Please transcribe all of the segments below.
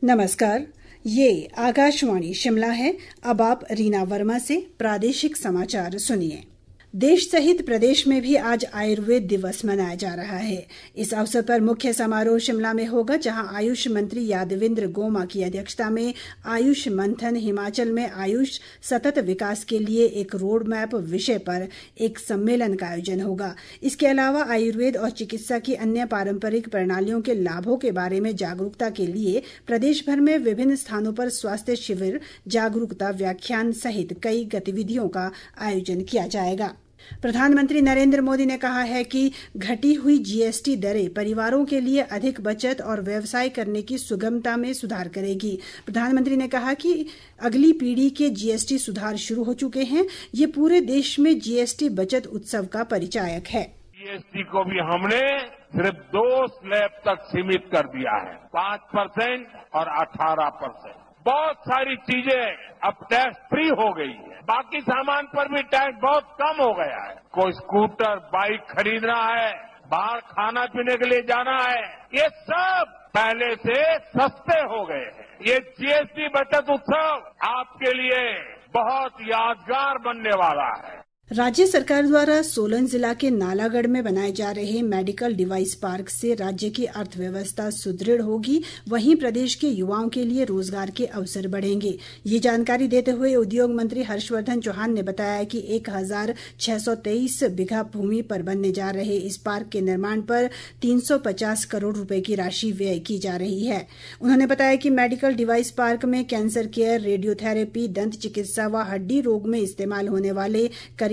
नमस्कार, ये आकाशवाणी शिमला है। अब आप रीना वर्मा से प्रादेशिक समाचार सुनिए। देश सहित प्रदेश में भी आज आयुर्वेद दिवस मनाया जा रहा है। इस अवसर पर मुख्य समारोह शिमला में होगा, जहां आयुष मंत्री यादवेंद्र गोमा की अध्यक्षता में आयुष मंथन हिमाचल में आयुष सतत विकास के लिए एक रोड मैप विषय पर एक सम्मेलन का आयोजन होगा। इसके अलावा आयुर्वेद और चिकित्सा की अन्य पारंपरिक प्रणालियों के लाभों के बारे में जागरूकता के लिए प्रदेश भर में विभिन्न स्थानों पर स्वास्थ्य शिविर, जागरूकता व्याख्यान सहित कई गतिविधियों का आयोजन किया जाएगा। प्रधानमंत्री नरेंद्र मोदी ने कहा है कि घटी हुई जीएसटी दरें परिवारों के लिए अधिक बचत और व्यवसाय करने की सुगमता में सुधार करेगी। प्रधानमंत्री ने कहा कि अगली पीढ़ी के जीएसटी सुधार शुरू हो चुके हैं। ये पूरे देश में जीएसटी बचत उत्सव का परिचायक है। जीएसटी को भी हमने सिर्फ 2 स्लैब तक सीमित कर दिया है, 5% और 18%। बहुत सारी चीजें अब टैक्स फ्री हो गई है। बाकी सामान पर भी टैक्स बहुत कम हो गया है। कोई स्कूटर, बाइक खरीदना है, बाहर खाना पीने के लिए जाना है, ये सब पहले से सस्ते हो गए हैं। ये जीएसटी बचत उत्सव आपके लिए बहुत यादगार बनने वाला है। राज्य सरकार द्वारा सोलन जिला के नालागढ़ में बनाए जा रहे मेडिकल डिवाइस पार्क से राज्य की अर्थव्यवस्था सुदृढ़ होगी, वहीं प्रदेश के युवाओं के लिए रोजगार के अवसर बढ़ेंगे। ये जानकारी देते हुए उद्योग मंत्री हर्षवर्धन चौहान ने बताया कि 1623 बीघा भूमि पर बनने जा रहे इस पार्क के निर्माण पर 350 करोड़ रुपए की राशि व्यय की जा रही है। उन्होंने बताया कि मेडिकल डिवाइस पार्क में कैंसर केयर, रेडियोथेरेपी, दंत चिकित्सा व हड्डी रोग में इस्तेमाल होने वाले करीब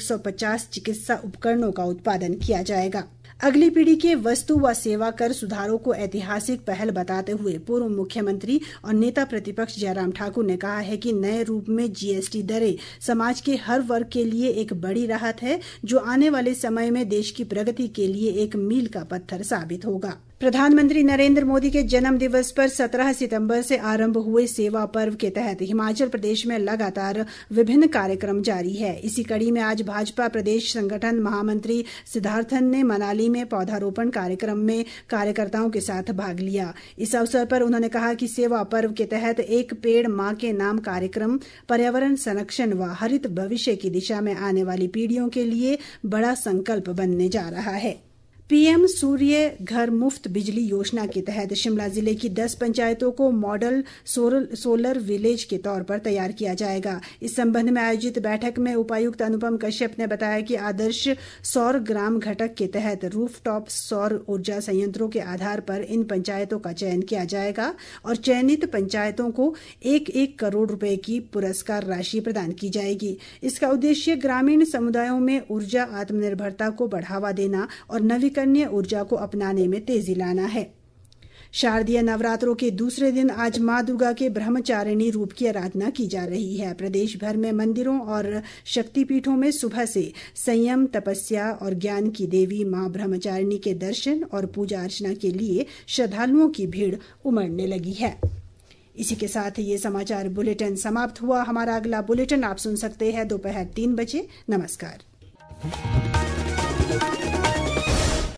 150 चिकित्सा उपकरणों का उत्पादन किया जाएगा। अगली पीढ़ी के वस्तु व सेवा कर सुधारों को ऐतिहासिक पहल बताते हुए पूर्व मुख्यमंत्री और नेता प्रतिपक्ष जयराम ठाकुर ने कहा है कि नए रूप में जीएसटी दरें समाज के हर वर्ग के लिए एक बड़ी राहत है, जो आने वाले समय में देश की प्रगति के लिए एक मील का पत्थर साबित होगा। प्रधानमंत्री नरेंद्र मोदी के जन्म दिवस पर 17 सितंबर से आरंभ हुए सेवा पर्व के तहत हिमाचल प्रदेश में लगातार विभिन्न कार्यक्रम जारी है। इसी कड़ी में आज भाजपा प्रदेश संगठन महामंत्री सिद्धार्थन ने मनाली में पौधारोपण कार्यक्रम में कार्यकर्ताओं के साथ भाग लिया। इस अवसर पर उन्होंने कहा कि सेवा पर्व के तहत एक पेड़ मां के नाम कार्यक्रम पर्यावरण संरक्षण व हरित भविष्य की दिशा में आने वाली पीढ़ियों के लिए बड़ा संकल्प बनने जा रहा है। पीएम सूर्य घर मुफ्त बिजली योजना के तहत शिमला जिले की 10 पंचायतों को मॉडल सोलर विलेज के तौर पर तैयार किया जाएगा। इस संबंध में आयोजित बैठक में उपायुक्त अनुपम कश्यप ने बताया कि आदर्श सौर ग्राम घटक के तहत रूफटॉप सौर ऊर्जा संयंत्रों के आधार पर इन पंचायतों का चयन किया जाएगा और चयनित पंचायतों को 1-1 करोड़ रुपए की पुरस्कार राशि प्रदान की जाएगी। इसका उद्देश्य ग्रामीण समुदायों में ऊर्जा आत्मनिर्भरता को बढ़ावा देना और नवीकरणीय ऊर्जा को अपनाने में तेजी लाना है। शारदीय नवरात्रों के दूसरे दिन आज मां दुर्गा के ब्रह्मचारिणी रूप की आराधना की जा रही है। प्रदेश भर में मंदिरों और शक्तिपीठों में सुबह से संयम, तपस्या और ज्ञान की देवी मां ब्रह्मचारिणी के दर्शन और पूजा अर्चना के लिए श्रद्धालुओं की भीड़ उमड़ने लगी है। इसी के साथ ये समाचार बुलेटिन समाप्त हुआ। हमारा अगला बुलेटिन आप सुन सकते हैं दोपहर 3 बजे। नमस्कार।